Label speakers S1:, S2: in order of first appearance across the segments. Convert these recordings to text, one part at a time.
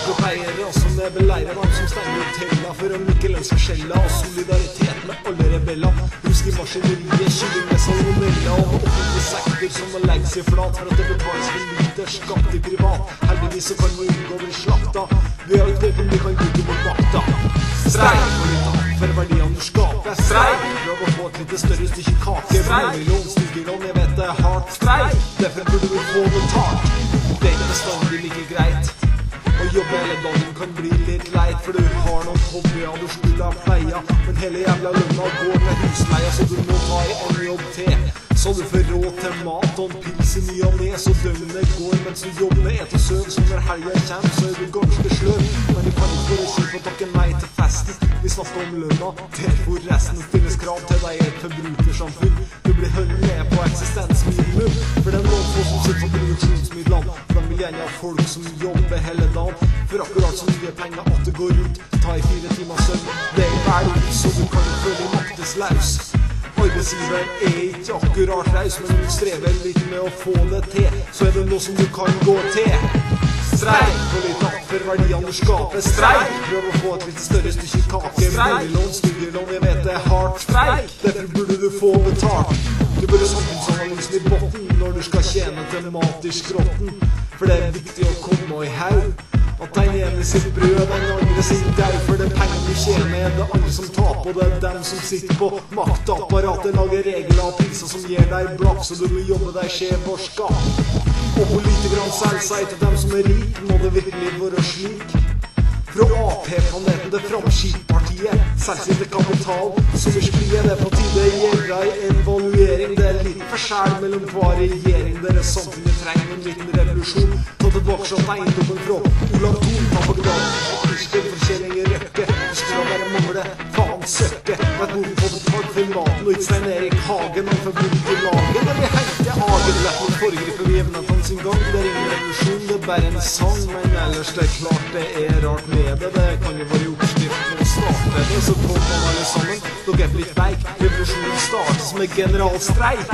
S1: sykepleiere som beleirer dem som stenger hotella for å like lønnsforskjeller og solidaritet med alle rebeller. Rusk i maskineriet, kylling med salmonella og offentlig sektor som må legge seg flat for at det betales for lite skatt i privat. Heldigvis så kan vi unngå å bli slakta. Vi har et våpen vi kan bruke mot makta. Streik for litt av for verdiene du skaper. Streik prøv å få et litt større stykke kake. Boliglån, studielån, jeg vet det er hardt. Streik, derfor burde vi få betalt. Det er ikke bestandig like greit. Å jobbe hele dagen kan bli litt leit, for du har noen hobbyer du skulle ha pleia. Men hele jævla lønna går med husleia, så du må ta i en jobb til. Så du får råd til mat og en pils i ny og ne, så døgnet går mens du jobber, et og søv. Så når helgen kommer, så er du ganske sløv. Men du kan ikke bare si på takke nei til festen. Vi snakker om lønna, derfor resten stilles krav til deg i et forbrukersamfunn. Du blir holdt med på eksistensminimum, for det er noen få som sitter på produksjonsmidlene. For de vil gjerne ha folk som jobber hele dagen, for akkurat så mye penger at det går ut. Ta i 4 timer søvn, det er vel ut, så du kan føle deg maktesløs. Arbeidsgiver er ikke akkurat raus, men du strever litt med å få det til, så er det noe som du kan gå til. Streik for litt natt for verdiene du skaper. Streik prøv å få et litt større stykke kake. Boliglån, studielån, jeg vet det er hardt. Streik, derfor burde du få betalt. Du bør ha samfunnsanalysen i botten når du skal tjene til mat i skrotten, for det er viktig å komme i haug. At den ene sitt brød, den andre sitt dau. For det penger du tjener er det andre som taper, og det er dem som sitter på maktapparatet. Lager regler og priser som gir deg blakk, så du må jobbe deg skjev og skatt. Og politikerne selv sier til dem som er rik, må det virkelig være slik. Fra AP-planeten til Framskippartiet, selv sitt kapital som er sklie. Det på tide gjøre en evaluering. Det er litt forskjell mellom hver regjering. Dere samfunnet trenger en liten revolusjon. Ta tilbake som eiendommen fra Olav Thon, ta på grad og Kirsten for Kjellinger Røkke. Det skulle bare mangle, faen søkke. Vært bort på betalt for maten og ikke Svein Erik Hagen og for bort i lagen. Der vi henter Hagen lett mot foregripe vi evnet hans sin gang. Det er ingen revolusjon, det er bare en sang, men ellers det er klart det er rart med det. Det kan jo være oppskrift med å starte det, så kom man alle sammen. Dere er litt veik, revolusjonen startes med generalstreik.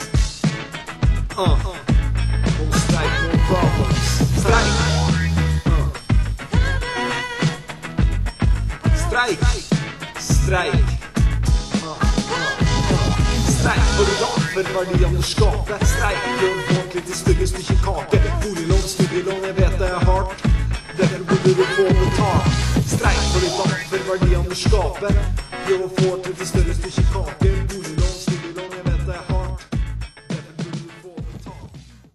S1: No strike, no problems. Streik. Streik. Streik. Streik for i dag, for verdiene du skaper. Streik for å få et litt større stykke kake. Boliglån, studielån, jeg vet det er hardt. Derfor burde du få betalt. Streik for i dag, for verdiene du skaper. Prøv å få et litt større stykke kake.